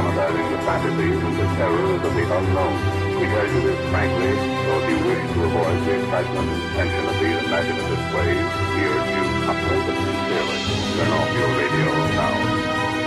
dramatizing the fantasies and the terrors of the unknown. We tell you this frankly, so if you wish to avoid the excitement and tension of these imaginative plays, we urge you humbly but sincerely, turn off your radio now.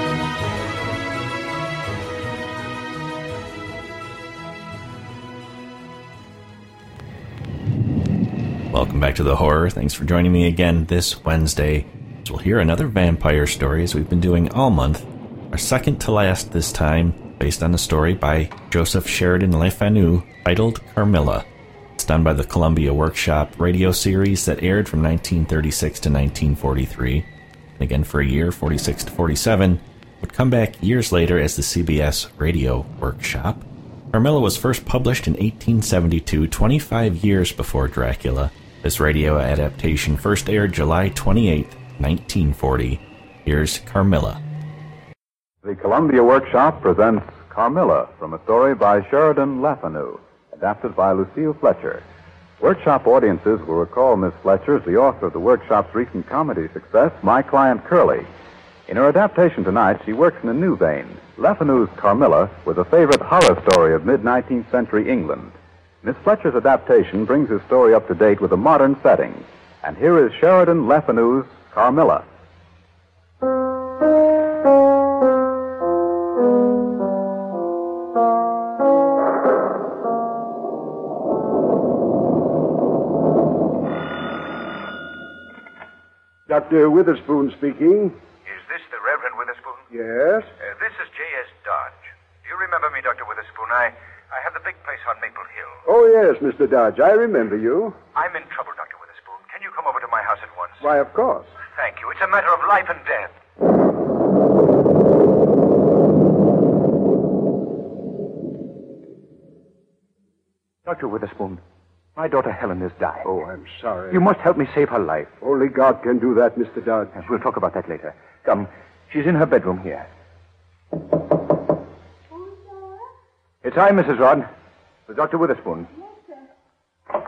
Welcome back to The Horror. Thanks for joining me again this Wednesday. We'll hear another vampire story as we've been doing all month. Our second to last this time, based on a story by Joseph Sheridan Le Fanu titled Carmilla. It's done by the Columbia Workshop radio series that aired from 1936 to 1943. And again for a year, 46 to 47, would come back years later as the CBS Radio Workshop. Carmilla was first published in 1872, 25 years before Dracula. This radio adaptation first aired July 28, 1940. Here's Carmilla. The Columbia Workshop presents Carmilla from a story by Sheridan Le Fanu, adapted by Lucille Fletcher. Workshop audiences will recall Miss Fletcher as the author of the Workshop's recent comedy success, My Client Curly. In her adaptation tonight, she works in a new vein. Le Fanu's Carmilla was a favorite horror story of mid-19th century England. Miss Fletcher's adaptation brings his story up to date with a modern setting. And here is Sheridan Le Fanu's Carmilla. Dr. Witherspoon speaking. Is this the Reverend Witherspoon? Yes? This is J.S. Dodge. Do you remember me, Dr. Witherspoon? I have the big place on Maple Hill. Oh, yes, Mr. Dodge. I remember you. I'm in trouble, Dr. Witherspoon. Can you come over to my house at once? Why, of course. Thank you. It's a matter of life and death. Dr. Witherspoon, my daughter Helen has died. Oh, I'm sorry. You must help me save her life. Only God can do that, Mr. Dodge. Yes, we'll talk about that later. Come, she's in her bedroom here. It's I, Mrs. Rod. For Dr. Witherspoon. Yes, sir.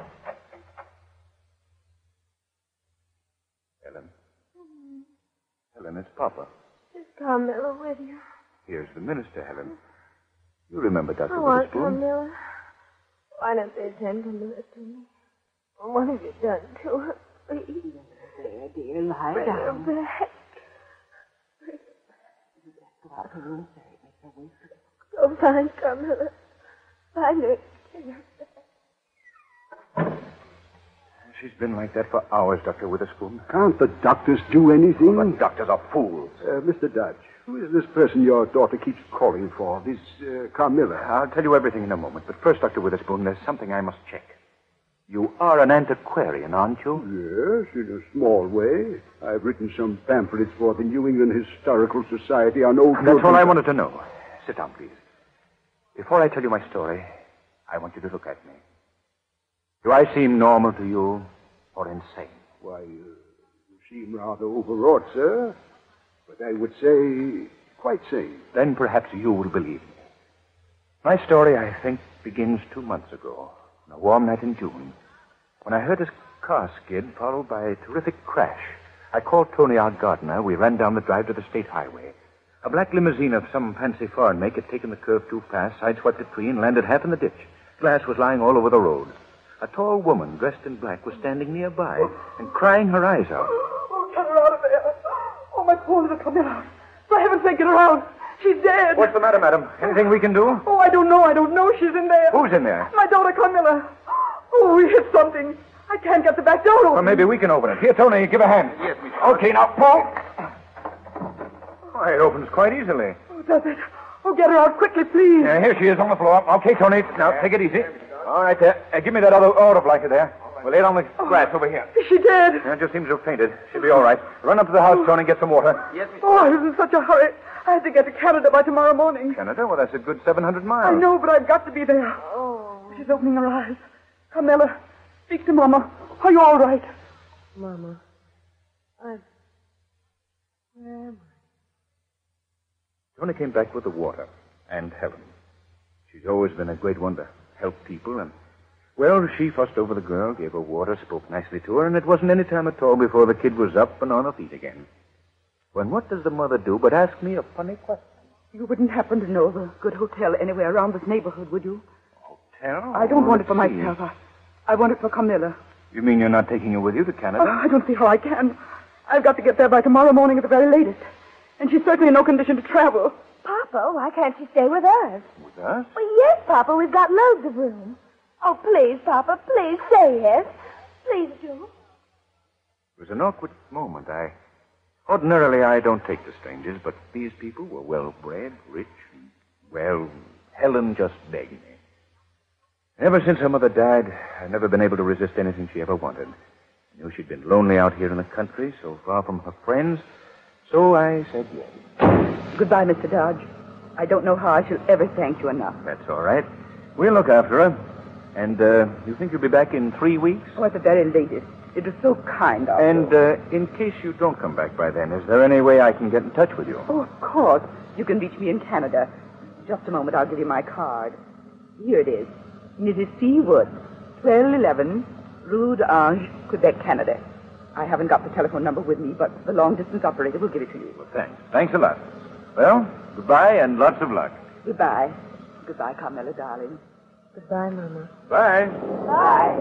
Helen. Helen, it's Papa. Is Carmilla with you? Here's the minister, Helen. You remember Dr. I want Witherspoon? Carmilla. Why don't they send Carmilla to me? What have you done to her? Please. There, dear, lie Bring her down. back. Go out to the room, sir. It makes her wait for Go find Carmilla. Find her. Bring her back. She's been like that for hours, Dr. Witherspoon. Can't the doctors do anything? The doctors are fools. Mr. Dodge, who is this person your daughter keeps calling for? This Carmilla? I'll tell you everything in a moment. But first, Dr. Witherspoon, there's something I must check. You are an antiquarian, aren't you? Yes, in a small way. I've written some pamphlets for the New England Historical Society on old... That's all I wanted to know. Sit down, please. Before I tell you my story, I want you to look at me. Do I seem normal to you or insane? Why, you seem rather overwrought, sir. But I would say quite sane. Then perhaps you will believe me. My story, I think, begins 2 months ago, on a warm night in June, when I heard a car skid followed by a terrific crash. I called Tony, our gardener. We ran down the drive to the state highway. A black limousine of some fancy foreign make had taken the curve too fast, sideswept a tree, and landed half in the ditch. Glass was lying all over the road. A tall woman dressed in black was standing nearby and crying her eyes out. Oh, get her out of there. Oh, my poor little Camilla. For heaven's sake, get her out. She's dead. What's the matter, madam? Anything we can do? Oh, I don't know. She's in there. Who's in there? My daughter, Camilla. Oh, we hit something. I can't get the back door open. Well, maybe we can open it. Here, Tony, give a hand. Yes, Miss. Okay, now, pull. Why, it opens quite easily. Oh, does it? Oh, get her out quickly, please. Yeah, here she is on the floor. Okay, Tony, now take it easy. All right, there. Give me that other auto blanket there. We'll lay it on the grass over here. Is she dead? Yeah, it just seems to have fainted. She'll be all right. Run up to the house, Tony, and get some water. Yes, Miss. Oh, I was in such a hurry. I had to get to Canada by tomorrow morning. Canada? Well, that's a good 700 miles. I know, but I've got to be there. Oh. She's opening her eyes. Carmilla, speak to Mama. Are you all right? Mama, where am I? Tony came back with the water and Helen. She's always been a great one to help people, and, well, she fussed over the girl, gave her water, spoke nicely to her, and it wasn't any time at all before the kid was up and on her feet again. When what does the mother do but ask me a funny question? You wouldn't happen to know of a good hotel anywhere around this neighborhood, would you? Hotel? I don't want it for Let's see. myself. I want it for Camilla. You mean you're not taking her with you to Canada? I don't see how I can. I've got to get there by tomorrow morning at the very latest. And she's certainly in no condition to travel. Papa, why can't she stay with us? With us? Well, yes, Papa, we've got loads of room. Oh, please, Papa, please say yes. Please do. It was an awkward moment. Ordinarily, I don't take to strangers, but these people were well-bred, rich, and, well, Helen just begged me. Ever since her mother died, I've never been able to resist anything she ever wanted. I knew she'd been lonely out here in the country, so far from her friends, so I said yes. Goodbye, Mr. Dodge. I don't know how I shall ever thank you enough. That's all right. We'll look after her. And, you think you'll be back in 3 weeks? Oh, at the very latest. It was so kind of you. And, in case you don't come back by then, is there any way I can get in touch with you? Oh, of course. You can reach me in Canada. Just a moment, I'll give you my card. Here it is. Mrs. C. Wood, 1211, Rue d'Ange, Quebec, Canada. I haven't got the telephone number with me, but the long-distance operator will give it to you. Well, thanks. Thanks a lot. Well, goodbye and lots of luck. Goodbye. Goodbye, Carmela, darling. Goodbye, Mama. Bye. Bye.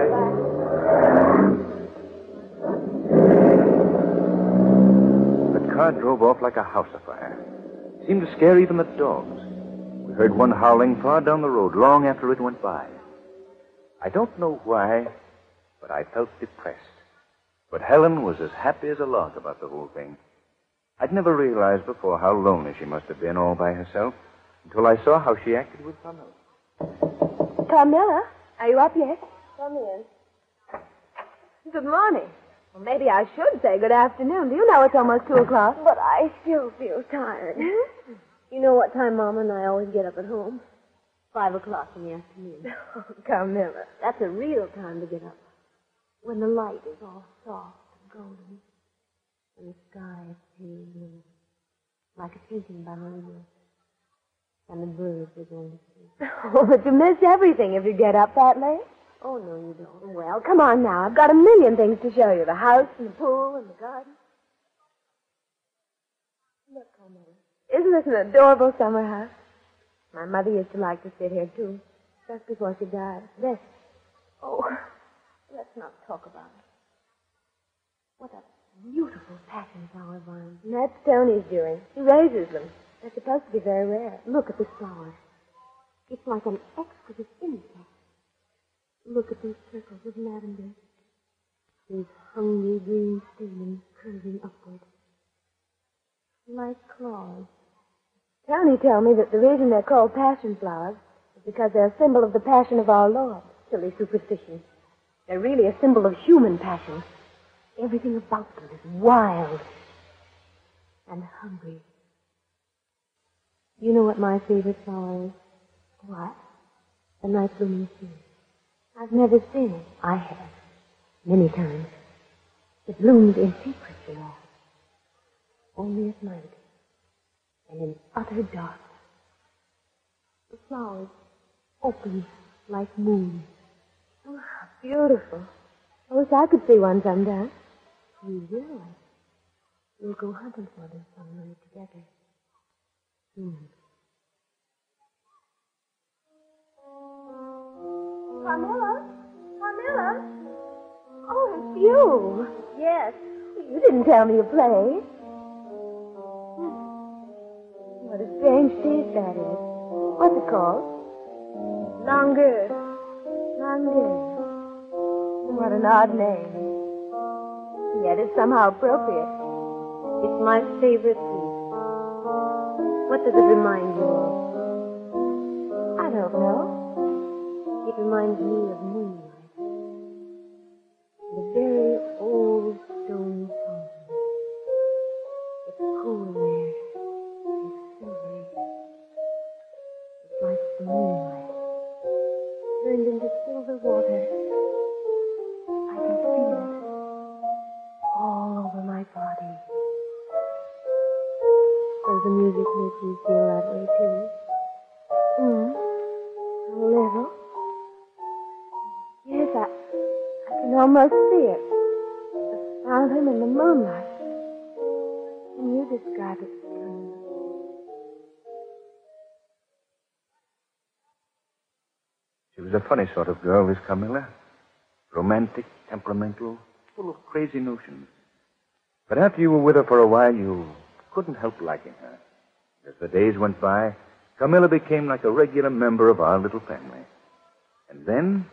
The car drove off like a house afire. It seemed to scare even the dogs. We heard one howling far down the road long after it went by. I don't know why, but I felt depressed. But Helen was as happy as a lark about the whole thing. I'd never realized before how lonely she must have been all by herself until I saw how she acted with Camilla. Carmilla, are you up yet? Come in. Good morning. Well, maybe I should say good afternoon. Do you know it's almost 2 o'clock? But I still feel tired. You know what time Mama and I always get up at home? 5 o'clock in the afternoon. Oh, Carmilla, that's a real time to get up. When the light is all soft and golden. And the sky is pale blue. Like a painting by Moses. And the birds are going to sleep. Oh, but you miss everything if you get up that late. Oh, no, you don't. Well, come on now. I've got a million things to show you. The house and the pool and the garden. Look, Carmilla. Isn't this an adorable summer house? My mother used to like to sit here, too. Just before she died. This. Oh, let's not talk about it. What a beautiful passion flower vine. And that's Tony's doing. He raises them. They're supposed to be very rare. Look at this flower. It's like an exquisite insect. Look at these circles of lavender. These hungry green stamens curving upward. Like claws. Tony told me that the reason they're called passion flowers is because they're a symbol of the passion of our Lord. Silly superstition. They're really a symbol of human passion. Everything about them is wild and hungry. You know what my favorite flower is? What? The night blooming sea. I've never seen it. I have. Many times. It blooms in secret, you know. Only at night. And in utter darkness. The flowers open like moons. Oh, how beautiful. I wish I could see one sometime. You will. We'll go hunting for them some night together. Soon. Carmilla? Carmilla? Oh, it's you. Yes. You didn't tell me you played. What a strange piece that is. What's it called? Langue. Langue. What an odd name. Yet it's somehow appropriate. It's my favorite piece. What does it remind you of? I don't know. It reminds me of moonlight. The very old stone pond. It's cool there. It's silvery. It's like the moonlight. Turned into silver water. I can feel it. All over my body. Does the music make you feel that way, too? A little. Yes, I can almost see it. The fountain in the moonlight. Can you describe it to me? She was a funny sort of girl, this Camilla. Romantic, temperamental, full of crazy notions. But after you were with her for a while, you couldn't help liking her. As the days went by, Camilla became like a regular member of our little family. And then...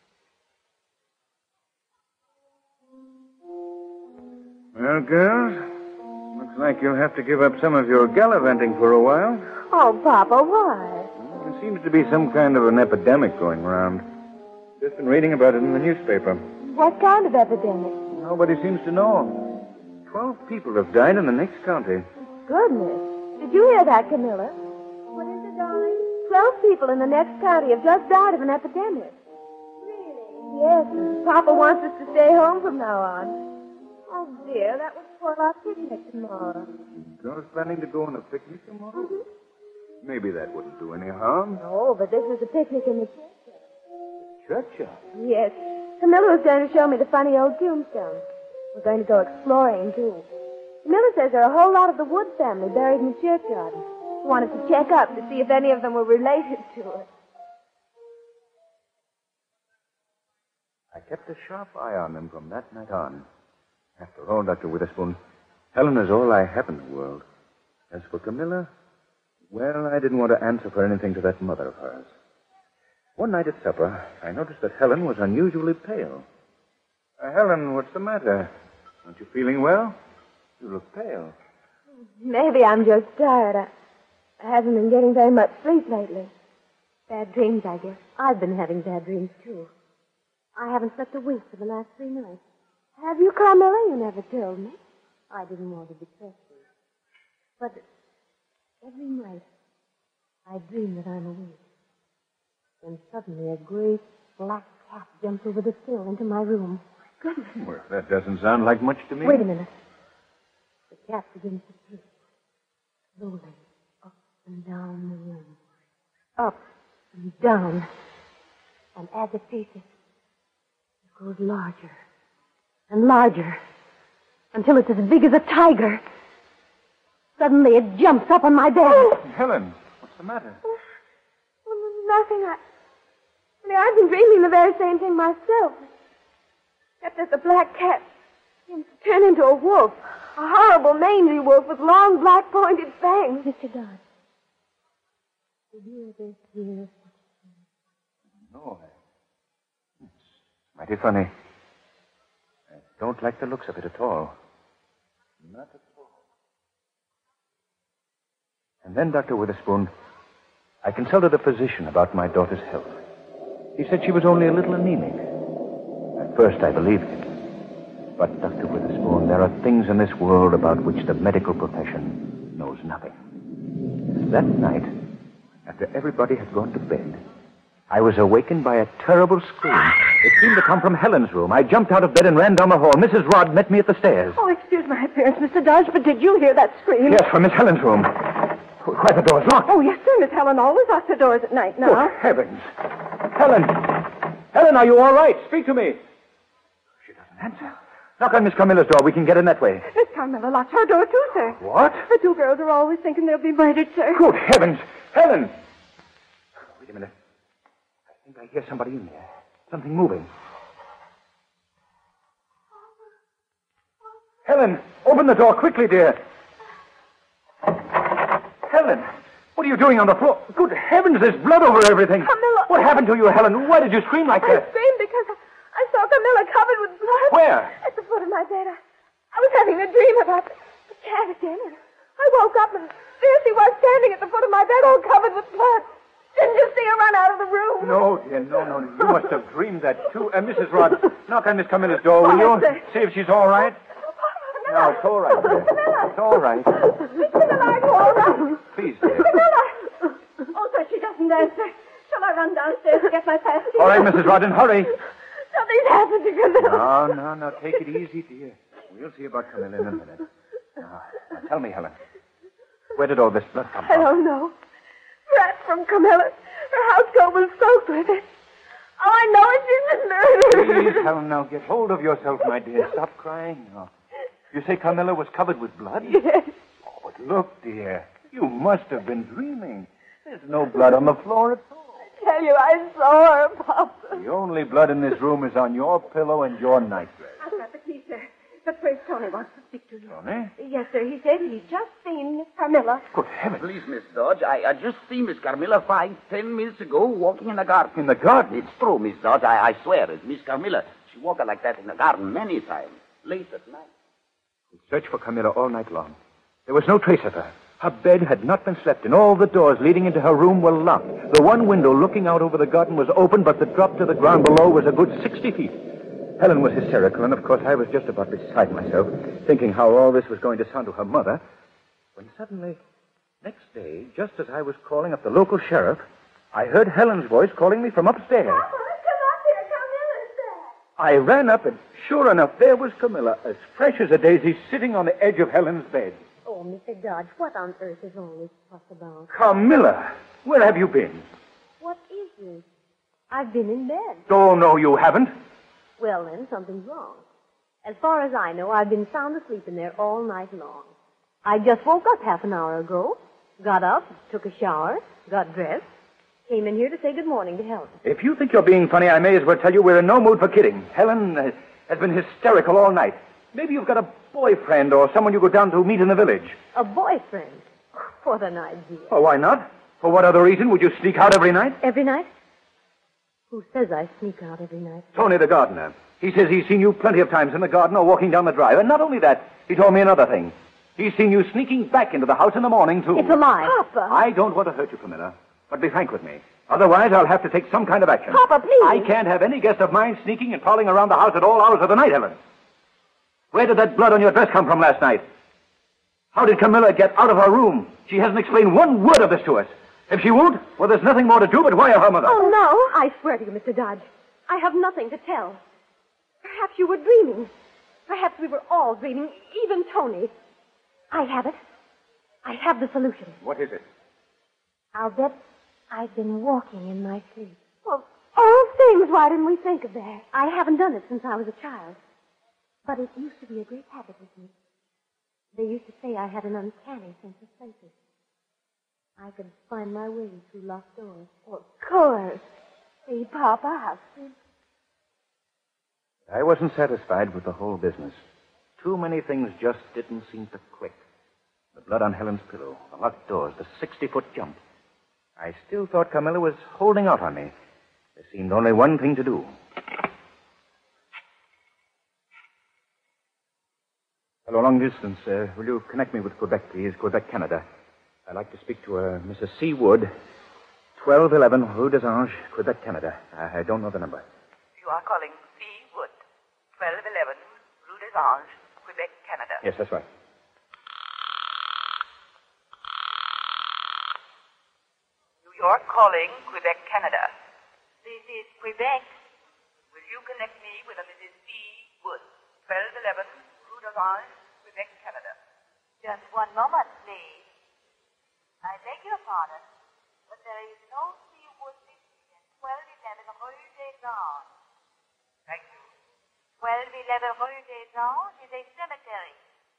Well, girls, looks like you'll have to give up some of your gallivanting for a while. Oh, Papa, why? There seems to be some kind of an epidemic going around. Just been reading about it in the newspaper. What kind of epidemic? Nobody seems to know. 12 people have died in the next county. Goodness. Did you hear that, Camilla? What is it, darling? 12 people in the next county have just died of an epidemic. Really? Yes, and Papa wants us to stay home from now on. Oh, dear, that would spoil our picnic tomorrow. Girls planning to go on a picnic tomorrow? Mm-hmm. Maybe that wouldn't do any harm. No, but this is a picnic in the churchyard. Churchyard? Yes. Camilla was going to show me the funny old tombstones. We're going to go exploring, too. Camilla says there are a whole lot of the Wood family buried in the churchyard. She wanted to check up to see if any of them were related to her. I kept a sharp eye on them from that night on. After all, Dr. Witherspoon, Helen is all I have in the world. As for Camilla, well, I didn't want to answer for anything to that mother of hers. One night at supper, I noticed that Helen was unusually pale. Helen, what's the matter? Aren't you feeling well? You look pale. Maybe I'm just tired. I haven't been getting very much sleep lately. Bad dreams, I guess. I've been having bad dreams, too. I haven't slept a wink for the last 3 nights. Have you, Carmela? You never told me. I didn't want to depress you. But every night, I dream that I'm awake. Then suddenly a great black cat jumps over the sill into my room. Goodness. Well, that doesn't sound like much to me. Wait a minute. The cat begins to drift slowly up and down the room. Up and down. And as it paces, it grows larger and larger until it's as big as a tiger. Suddenly it jumps up on my bed. Oh. Helen, what's the matter? Nothing. I've been dreaming the very same thing myself. Except that the black cat seems to turn into a wolf. A horrible, mangy wolf with long, black, pointed fangs. Mr. Dodd, did you ever hear? No. It's mighty funny. I don't like the looks of it at all. Not at all. And then, Dr. Witherspoon, I consulted a physician about my daughter's health. He said she was only a little anemic. At first, I believed it. But, Dr. Witherspoon, there are things in this world about which the medical profession knows nothing. That night, after everybody had gone to bed, I was awakened by a terrible scream. It seemed to come from Helen's room. I jumped out of bed and ran down the hall. Mrs. Rodd met me at the stairs. Oh, excuse my appearance, Mr. Dodge, but did you hear that scream? Yes, from Miss Helen's room. Why, the door's locked. Oh, yes, sir. Miss Helen always locks her doors at night now. Good heavens. Helen! Helen, are you all right? Speak to me. She doesn't answer. Knock on Miss Carmilla's door. We can get in that way. Miss Carmilla locks her door, too, sir. What? The 2 girls are always thinking they'll be murdered, sir. Good heavens. Helen! Wait a minute. I think I hear somebody in there. Something moving. Helen, open the door quickly, dear. Helen, what are you doing on the floor? Good heavens, there's blood over everything. Camilla. What happened to you, Helen? Why did you scream like I that? screamed because I saw Camilla covered with blood. Where? At the foot of my bed. I was having a dream about the cat again. And I woke up and there she was standing at the foot of my bed all covered with blood. Didn't you see her run out of the room? No, dear, no. You must have dreamed that, too. Mrs. Rodd, knock on Miss Camilla's door, will you? See if she's all right. No, it's all right, dear. It's all right. Miss Camilla, are you all right? Please, dear. Camilla! Oh, sir, she doesn't answer. Shall I run downstairs to get my passport? All right, Mrs. Rodden, hurry. Something's happened to Camilla. No. Take it easy, dear. We'll see about Camilla in a minute. Now, tell me, Helen. Where did all this blood come I from? don't know. Perhaps from Camilla. Her housecoat was soaked with it. All I know is she's been murdered. Please, Helen, now get hold of yourself, my dear. Stop crying now. You say Camilla was covered with blood? Yes. Oh, but look, dear. You must have been dreaming. There's no blood on the floor at all. I tell tell you I saw her, Papa. The only blood in this room is on your pillow and your nightdress. I've got the key, sir. But first, Tony wants to speak to you. Tony? Yes, sir. He said he'd just seen Miss Carmilla. Good heavens. Please, Miss Dodge, I just seen Miss Carmilla 5-10 minutes ago walking in the garden. In the garden? It's true, Miss Dodge. I swear it's Miss Carmilla. She walked like that in the garden many times, late at night. We searched for Camilla all night long. There was no trace of her. Her bed had not been slept in. All the doors leading into her room were locked. The one window looking out over the garden was open, but the drop to the ground below was a good 60 feet. Helen was hysterical, and of course I was just about beside myself, thinking how all this was going to sound to her mother, when suddenly, next day, just as I was calling up the local sheriff, I heard Helen's voice calling me from upstairs. Papa, come up here. Carmilla's there. I ran up, and sure enough, there was Camilla, as fresh as a daisy, sitting on the edge of Helen's bed. Oh, Mr. Dodge, what on earth is all this fuss about? Camilla, where have you been? What is this? I've been in bed. Oh, no, you haven't. Well, then, something's wrong. As far as I know, I've been sound asleep in there all night long. I just woke up half an hour ago, got up, took a shower, got dressed, came in here to say good morning to Helen. If you think you're being funny, I may as well tell you we're in no mood for kidding. Helen has been hysterical all night. Maybe you've got a boyfriend or someone you go down to meet in the village. A boyfriend? What an idea. Oh, why not? For what other reason would you sneak out every night? Every night? Who says I sneak out every night? Tony, the gardener. He says he's seen you plenty of times in the garden or walking down the drive. And not only that, he told me another thing. He's seen you sneaking back into the house in the morning, too. It's a lie. Papa! I don't want to hurt you, Camilla. But be frank with me. Otherwise, I'll have to take some kind of action. Papa, please! I can't have any guest of mine sneaking and prowling around the house at all hours of the night, Helen. Where did that blood on your dress come from last night? How did Camilla get out of her room? She hasn't explained one word of this to us. If she won't, well, there's nothing more to do but wire her mother. Oh, no. I swear to you, Mr. Dodge, I have nothing to tell. Perhaps you were dreaming. Perhaps we were all dreaming, even Tony. I have it. I have the solution. What is it? I'll bet I've been walking in my sleep. Well, all things, why didn't we think of that? I haven't done it since I was a child. But it used to be a great habit with me. They used to say I had an uncanny sense of places. I could find my way through locked doors. Oh, of course. See, Papa, how simple. I wasn't satisfied with the whole business. Too many things just didn't seem to click. The blood on Helen's pillow, the locked doors, the 60-foot jump. I still thought Camilla was holding out on me. There seemed only one thing to do. Hello, long distance. Will you connect me with Quebec, please? Quebec, Canada. I'd like to speak to Mrs. C. Wood, 1211 Rue des Anges, Quebec, Canada. I don't know the number. You are calling C. Wood, 1211 Rue des Anges, Quebec, Canada. Yes, that's right. New York calling Quebec, Canada. This is Quebec. Will you connect me with a Mrs. C. Wood, 1211 Rue des Anges, Quebec, Canada? Just one moment, please. I beg your pardon, but there is no Seawood missing at 1211 Rue des Anges. Thank you. 1211 Rue des Anges is a cemetery.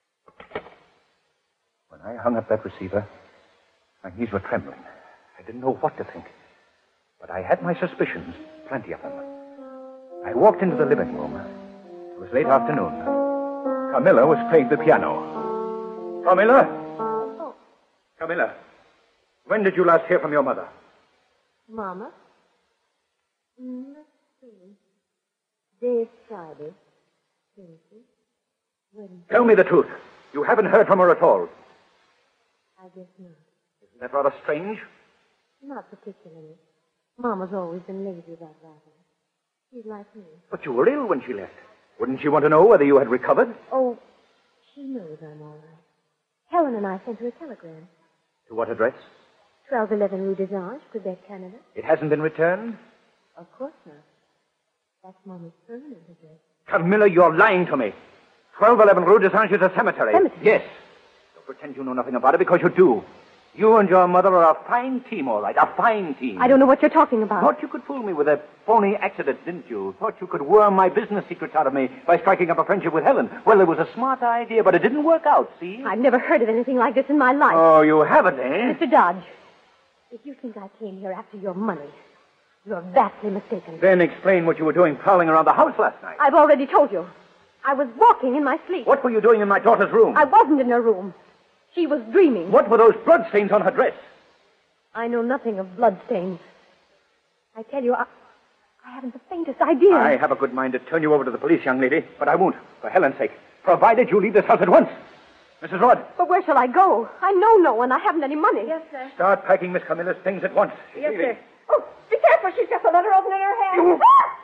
When I hung up that receiver, my knees were trembling. I didn't know what to think. But I had my suspicions, plenty of them. I walked into the living room. It was late afternoon. Camilla was playing the piano. Camilla? Oh, Camilla, when did you last hear from your mother? Mama? Let's see. Day is Friday. Tuesday. Wednesday. Tell me the truth. You haven't heard from her at all. I guess not. Isn't that rather strange? Not particularly. Mama's always been lazy about writing. She's like me. But you were ill when she left. Wouldn't she want to know whether you had recovered? Oh, she knows I'm all right. Helen and I sent her a telegram. To what address? 1211 Rue des Anges, Quebec, Canada. It hasn't been returned? Of course not. That's Mama's permanent address. Camilla, you're lying to me. 1211 Rue des Anges is a cemetery. Cemetery? Yes. Don't pretend you know nothing about it because you do. You and your mother are a fine team, all right. A fine team. I don't know what you're talking about. Thought you could fool me with a phony accident, didn't you? Thought you could worm my business secrets out of me by striking up a friendship with Helen. Well, it was a smart idea, but it didn't work out, see? I've never heard of anything like this in my life. Oh, you haven't, eh? Mr. Dodge, if you think I came here after your money, You're vastly mistaken. Then explain what you were doing prowling around the house last night. I've already told you. I was walking in my sleep. What were you doing in my daughter's room? I wasn't in her room. She was dreaming. What were those bloodstains on her dress? I know nothing of bloodstains. I tell you, I haven't the faintest idea. I have a good mind to turn you over to the police, young lady, but I won't, for Helen's sake, provided you leave this house at once. Mrs. Rudd. But where shall I go? I know no one. I haven't any money. Yes, sir. Start packing Miss Camilla's things at once. Yes, sir. Oh, be careful. She's got the letter open in her hand.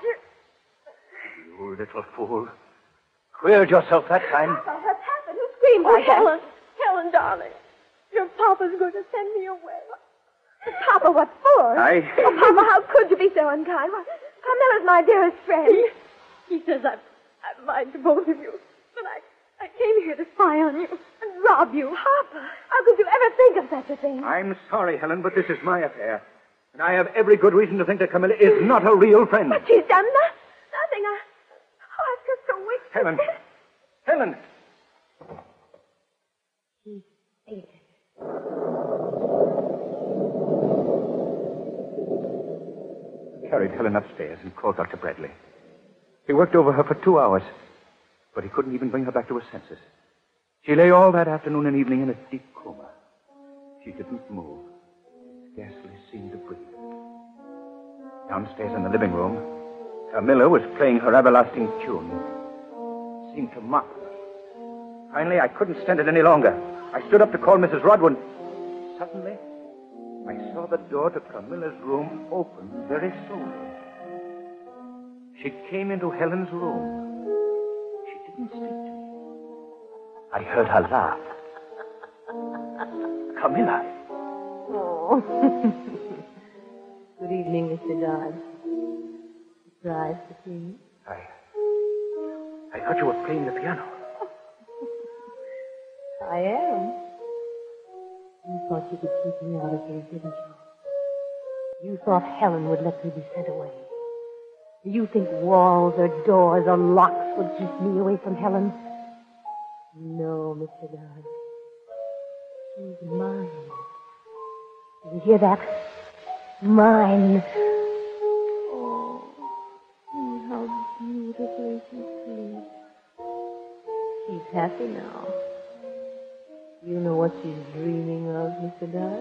You little fool. Queered yourself that time. Papa, what's happened? Who screamed like that? Helen. Helen, darling. Your papa's going to send me away. Papa, what for? Oh, Papa, how could you be so unkind? Why, Carmela's my dearest friend. He says I'm mine to both of you. But I came here to spy on you and rob you. Papa, how could you ever think of such a thing? I'm sorry, Helen, but this is my affair. And I have every good reason to think that Camilla is not a real friend. But she's done nothing. I'm just so wicked. Helen. Helen. He fainted. Carried Helen upstairs and called Dr. Bradley. He worked over her for 2 hours, but he couldn't even bring her back to her senses. She lay all that afternoon and evening in a deep coma. She didn't move, scarcely seemed to breathe. Downstairs in the living room, Camilla was playing her everlasting tune. It seemed to mock her. Finally, I couldn't stand it any longer. I stood up to call Mrs. Rudd when suddenly I saw the door to Camilla's room open very slowly. She came into Helen's room. She didn't speak to me. I heard her laugh. Camilla. Oh. Good evening, Mr. Dodd. Surprised to see me? I thought you were playing the piano. I am. You thought you could keep me out of here, didn't you? You thought Helen would let me be sent away. You think walls or doors or locks would keep me away from Helen? No, Mr. Dodd. She's mine. Did you hear that? Mine. Oh, see how beautifully she sleeps. She's happy now. You know what she's dreaming of, Mr. Dodd?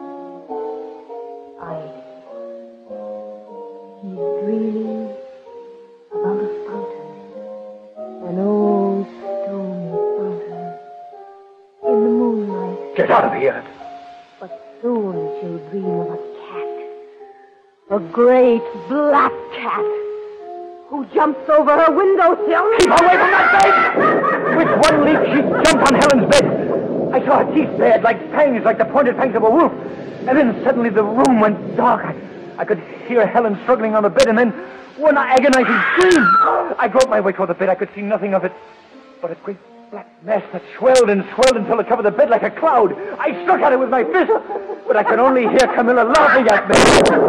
She's dreaming about a fountain. An old stone fountain. In the moonlight. Get out of here. But soon she'll dream of a cat. A great black cat. Who jumps over her windowsill. Keep away from that bed! With one leap, she jumped on Helen's bed. I saw her teeth bared like fangs, like the pointed fangs of a wolf. And then suddenly the room went dark. I could hear Helen struggling on the bed, and then one agonizing scream. I groped my way toward the bed. I could see nothing of it but a great black mass that swelled and swelled until it covered the bed like a cloud. I struck at it with my fist, but I could only hear Camilla laughing at me.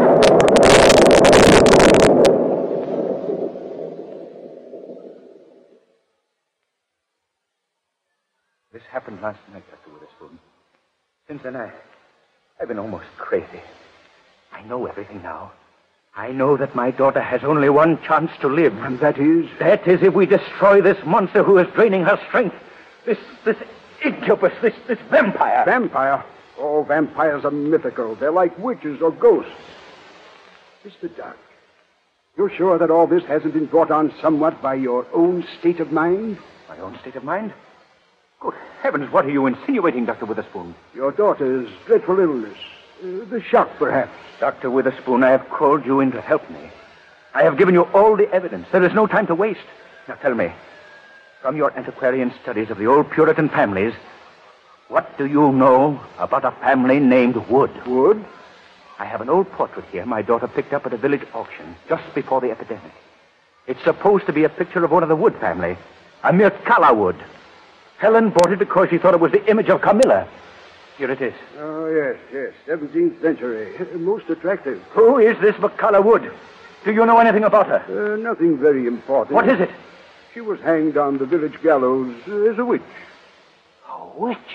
This happened last night, Dr. Witherspoon. Since then, I've been almost crazy. I know everything now. I know that my daughter has only one chance to live. And that is? That is if we destroy this monster who is draining her strength. This incubus, this vampire. Vampire? Oh, vampires are mythical. They're like witches or ghosts. Mr. Dodd, you're sure that all this hasn't been brought on somewhat by your own state of mind? My own state of mind? Good heavens, what are you insinuating, Dr. Witherspoon? Your daughter's dreadful illness. The shock, perhaps. Dr. Witherspoon, I have called you in to help me. I have given you all the evidence. There is no time to waste. Now tell me, from your antiquarian studies of the old Puritan families, what do you know about a family named Wood? Wood? I have an old portrait here my daughter picked up at a village auction just before the epidemic. It's supposed to be a picture of one of the Wood family, a mere Wood. Helen bought it because she thought it was the image of Camilla. Here it is. Oh, yes. 17th century. Most attractive. Who is this McCullough Wood? Do you know anything about her? Nothing very important. What is it? She was hanged on the village gallows as a witch. A witch?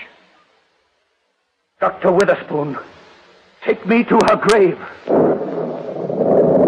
Dr. Witherspoon, take me to her grave.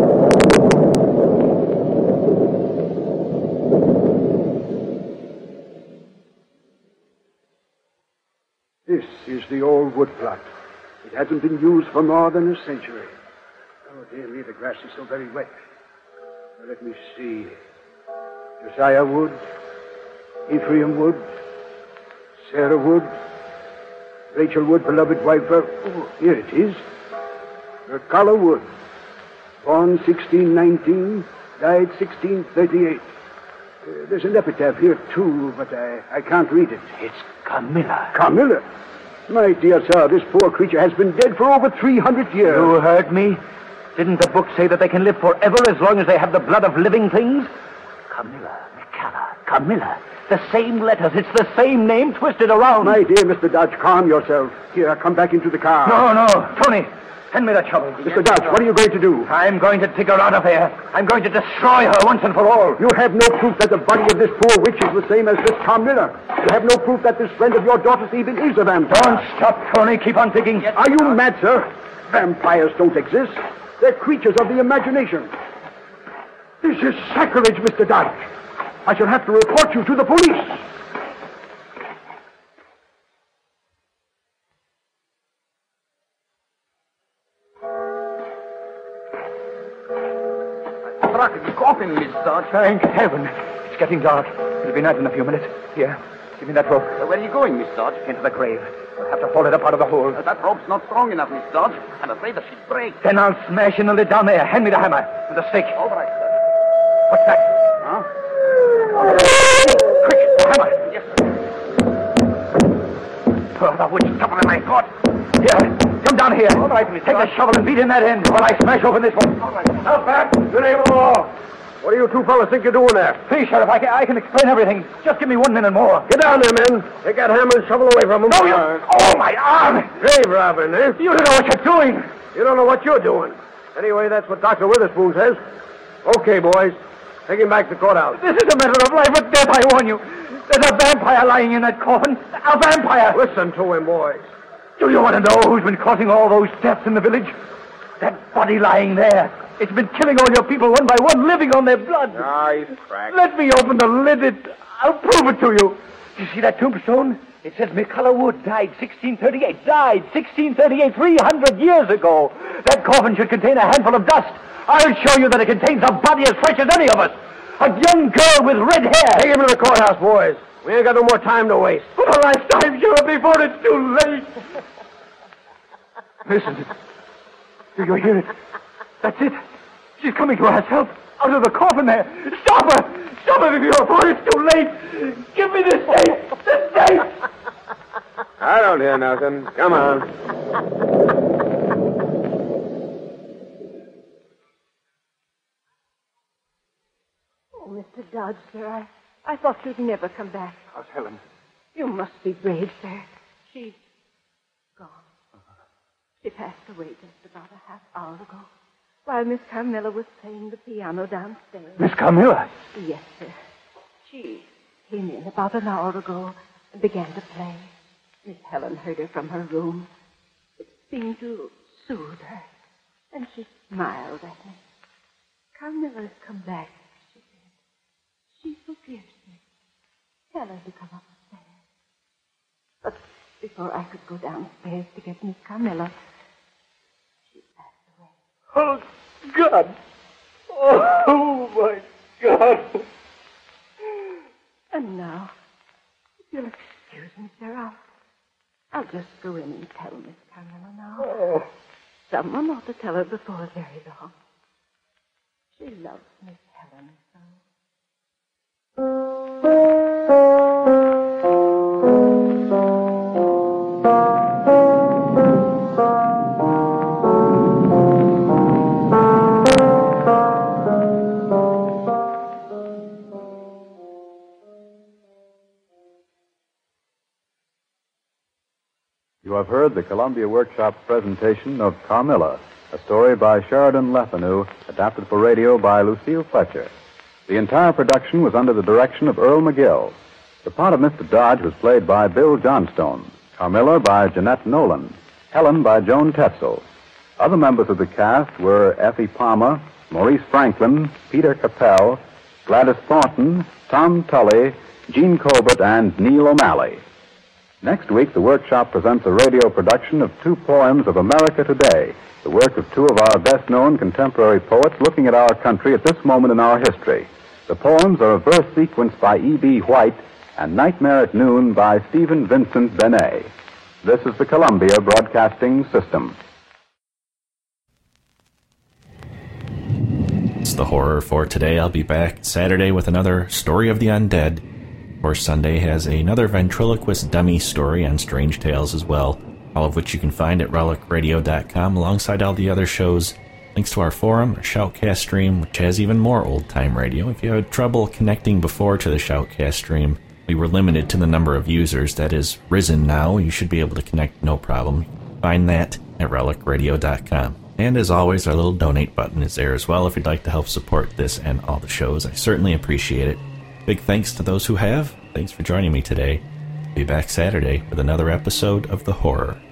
the old wood plot. It hasn't been used for more than a century. Oh, dear me, the grass is so very wet. Now, let me see. Josiah Wood, Ephraim Wood, Sarah Wood, Rachel Wood, beloved wife of... Oh, here it is. Collar Wood, born 1619, died 1638. There's an epitaph here, too, but I can't read it. It's Carmilla. Carmilla? My dear sir, this poor creature has been dead for over 300 years. You heard me? Didn't the book say that they can live forever as long as they have the blood of living things? Carmilla, McCalla, Carmilla. The same letters. It's the same name twisted around. My dear Mr. Dodge, calm yourself. Here, come back into the car. No. Tony, hand me the shovel. Mr. Dodge, what are you going to do? I'm going to dig her out of there. I'm going to destroy her once and for all. You have no proof that the body of this poor witch is the same as this Carmilla. You have no proof that this friend of your daughter's even is a vampire. Don't stop, Tony. Keep on digging. Are you mad, sir? Vampires don't exist. They're creatures of the imagination. This is sacrilege, Mr. Dodge. I shall have to report you to the police. Struck the coffin, Miss Dodge. Thank heaven. It's getting dark. It'll be night in a few minutes. Here, give me that rope. Where are you going, Miss Dodge? Into the grave. We'll have to haul it up out of the hole. That rope's not strong enough, Miss Dodge. I'm afraid that she'd break. Then I'll smash in the lid down there. Hand me the hammer and the stick. All right, sir. What's that? Huh? Quick, the hammer. Yes, sir. Oh, the witch is tougher than I thought. Here, come down here. All right, Miss Take Dodge. the shovel and beat in that end while I smash open this one. All right. Now, back. In the name of the law. What do you two fellas think you're doing there? Please, Sheriff, I can explain everything. Just give me 1 minute more. Get down there, men. Take that hammer and shovel away from them. No, you... Oh, my arm! Grave robbing, eh? You don't know what you're doing. You don't know what you're doing. Anyway, that's what Dr. Witherspoon says. Okay, boys. Take him back to the courthouse. This is a matter of life or death, I warn you. There's a vampire lying in that coffin. A vampire! Listen to him, boys. Do you want to know who's been causing all those deaths in the village? That body lying there. It's been killing all your people one by one, living on their blood. Ah, he's cracked. Let me open the lid. I'll prove it to you. You see that tombstone? It says McCullough Wood died 1638. Died 1638, 300 years ago. That coffin should contain a handful of dust. I'll show you that it contains a body as fresh as any of us. A young girl with red hair. Take him to the courthouse, boys. We ain't got no more time to waste. For the last time, Sheriff, before it's too late. Listen. Do you hear it? That's it. She's coming to herself out of the coffin there. Stop her! Stop her before it's too late! Give me the safe! The safe! I don't hear nothing. Come on. Oh, Mr. Dodge, sir, I thought you'd never come back. How's Helen? You must be brave, sir. She's gone. She passed away just about a half hour ago, while Miss Carmilla was playing the piano downstairs. Miss Carmilla? Yes, sir. She came in about an hour ago and began to play. Miss Helen heard her from her room. It seemed to soothe her, and she smiled at me. Carmilla's come back, she said. She forgives me. Tell her to come upstairs. But before I could go downstairs to get Miss Carmilla, she passed away. Oh, God! Oh, my God! And now, if you'll excuse me, sir, I'll just go in and tell Miss Carmilla now. Oh. Someone ought to tell her before very long. She loves Miss Helen so. You have heard the Columbia Workshop's presentation of Carmilla, a story by Sheridan Lefanu, adapted for radio by Lucille Fletcher. The entire production was under the direction of Earl McGill. The part of Mr. Dodge was played by Bill Johnstone, Carmilla by Jeanette Nolan, Helen by Joan Tetzel. Other members of the cast were Effie Palmer, Maurice Franklin, Peter Capell, Gladys Thornton, Tom Tully, Gene Colbert, and Neil O'Malley. Next week, the workshop presents a radio production of two poems of America Today, the work of two of our best-known contemporary poets looking at our country at this moment in our history. The poems are a verse sequence by E.B. White and Nightmare at Noon by Stephen Vincent Benet. This is the Columbia Broadcasting System. It's the horror for today. I'll be back Saturday with another Story of the Undead. Of course, Sunday has another ventriloquist dummy story on Strange Tales as well, all of which you can find at relicradio.com alongside all the other shows. Links to our forum, our Shoutcast stream, which has even more old-time radio. If you had trouble connecting before to the Shoutcast stream, we were limited to the number of users. That is risen now. You should be able to connect no problem. Find that at relicradio.com. And as always, our little donate button is there as well if you'd like to help support this and all the shows. I certainly appreciate it. Big thanks to those who have. Thanks for joining me today. Be back Saturday with another episode of The Horror.